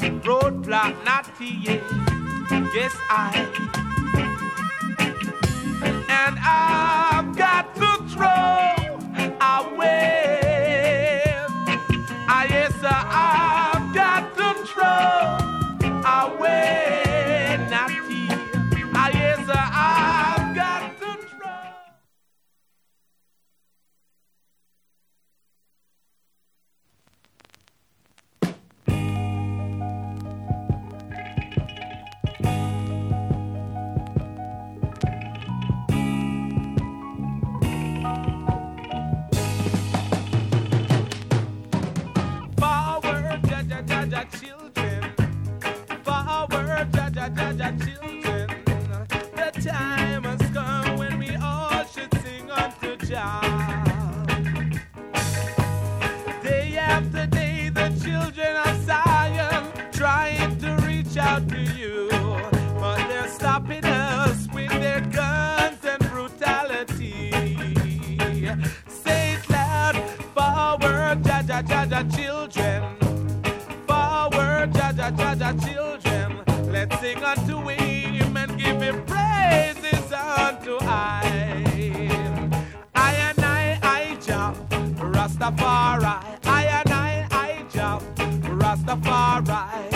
roadblock, not yet. Yes, and I've got to throw away. Yes, I've got to throw away, not here. Yes, I've got to throw. Children, forward, children. The time has come when we all should sing unto Jah. Day after day, the children of Zion trying to reach out to you, but they're stopping us with their guns and brutality. Say it loud, forward, children. Jah, children, let's sing unto him and give him praises unto I and I, Jah, Rastafari. I and I, Jah, Rastafari.